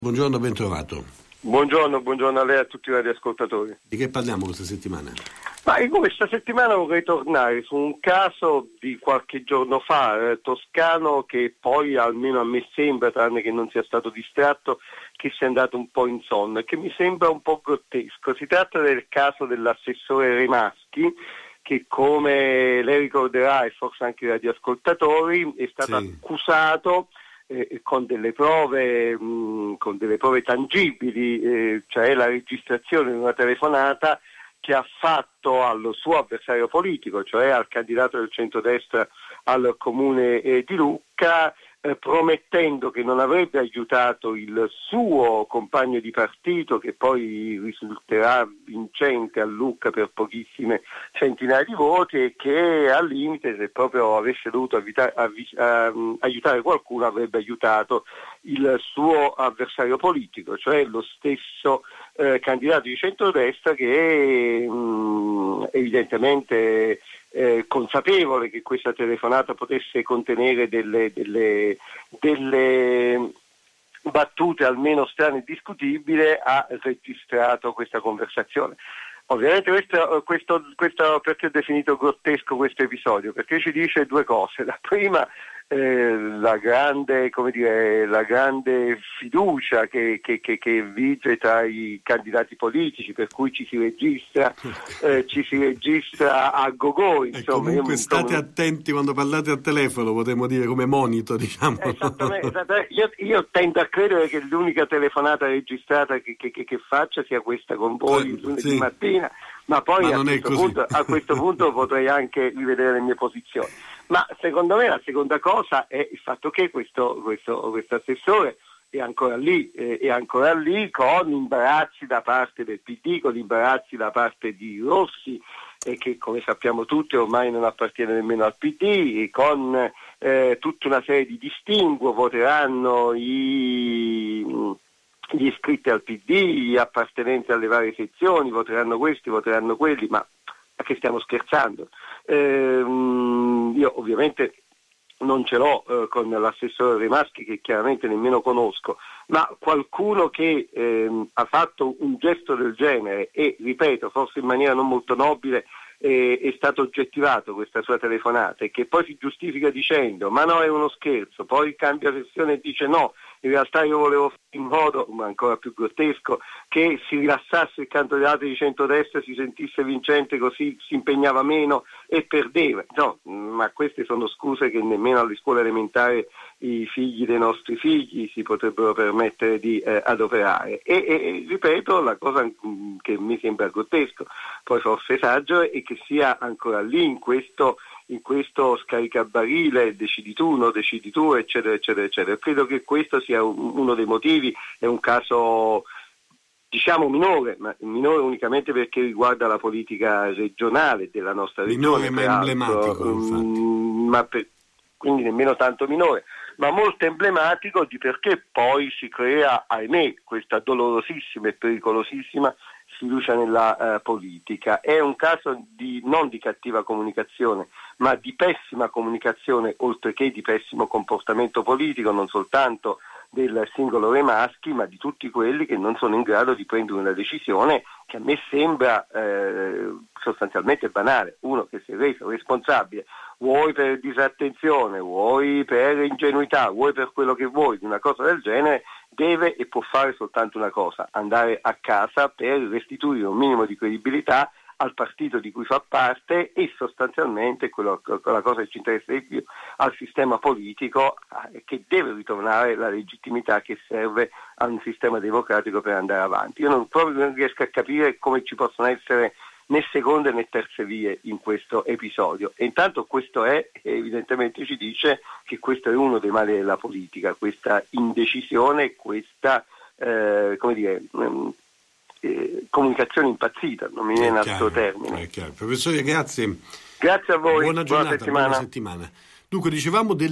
Buongiorno, ben trovato. Buongiorno a lei e a tutti i radioascoltatori. Di che parliamo questa settimana? Ma io questa settimana vorrei tornare su un caso di qualche giorno fa, toscano, che poi almeno a me sembra, tranne che non sia stato distratto, che sia andato un po' in sonno e che mi sembra un po' grottesco. Si tratta del caso dell'assessore Remaschi, che come lei ricorderà e forse anche i radioascoltatori è stato accusato con delle prove tangibili, cioè la registrazione di una telefonata che ha fatto al suo avversario politico, cioè al candidato del centrodestra al comune di Lucca, promettendo che non avrebbe aiutato il suo compagno di partito, che poi risulterà vincente a Lucca per pochissime centinaia di voti, e che al limite, se proprio avesse dovuto aiutare qualcuno, avrebbe aiutato il suo avversario politico, cioè lo stesso candidato di centrodestra, che evidentemente consapevole che questa telefonata potesse contenere delle battute almeno strane e discutibili, ha registrato questa conversazione. Ovviamente questo perché ho definito grottesco questo episodio? Perché ci dice due cose. La prima, la grande fiducia che vige tra i candidati politici, per cui ci si registra a go-go, insomma. Comunque state attenti quando parlate al telefono, potremmo dire, come monito, diciamo. Esattamente. Io tendo a credere che l'unica telefonata registrata che faccia sia questa con voi lunedì mattina, ma poi a questo punto potrei anche rivedere le mie posizioni. Ma secondo me la seconda cosa è il fatto che questo assessore è ancora lì con imbarazzi da parte del PD, con imbarazzi da parte di Rossi, che come sappiamo tutti ormai non appartiene nemmeno al PD, con tutta una serie di distinguo. Voteranno gli iscritti al PD, gli appartenenti alle varie sezioni, voteranno questi, voteranno quelli, ma che stiamo scherzando? Io ovviamente non ce l'ho con l'assessore Remaschi, che chiaramente nemmeno conosco, ma qualcuno che ha fatto un gesto del genere e, ripeto, forse in maniera non molto nobile, è stato oggettivato questa sua telefonata, e che poi si giustifica dicendo ma no, è uno scherzo, poi cambia versione e dice no, in realtà io volevo fare in modo, ma ancora più grottesco, che si rilassasse il candidato di centrodestra, si sentisse vincente, così si impegnava meno e perdeva. No, ma queste sono scuse che nemmeno alle scuole elementari i figli dei nostri figli si potrebbero permettere di adoperare. E ripeto, la cosa che mi sembra grottesco, poi forse esagero, è che sia ancora lì in questo scaricabarile, decidi tu, eccetera, eccetera, eccetera. Credo che questo sia uno dei motivi. È un caso, diciamo, minore, ma minore unicamente perché riguarda la politica regionale della nostra regione. Minore ma emblematico, infatti. Quindi nemmeno tanto minore, ma molto emblematico di perché poi si crea, ahimè, questa dolorosissima e pericolosissima sfiducia nella politica. È un caso non di cattiva comunicazione, ma di pessima comunicazione, oltre che di pessimo comportamento politico, non soltanto del singolo Remaschi, ma di tutti quelli che non sono in grado di prendere una decisione che a me sembra sostanzialmente banale. Uno che si è reso responsabile, vuoi per disattenzione, vuoi per ingenuità, vuoi per quello che vuoi, di una cosa del genere, deve e può fare soltanto una cosa: andare a casa per restituire un minimo di credibilità al partito di cui fa parte e sostanzialmente quella cosa che ci interessa di più, al sistema politico, che deve ritornare la legittimità che serve a un sistema democratico per andare avanti. Io non riesco a capire come ci possono essere né seconde né terze vie in questo episodio, e intanto questo evidentemente ci dice che questo è uno dei mali della politica, questa indecisione, questa comunicazione impazzita, non mi viene altro termine. Professore, grazie. Grazie a voi. Buona giornata, buona settimana. Dunque, dicevamo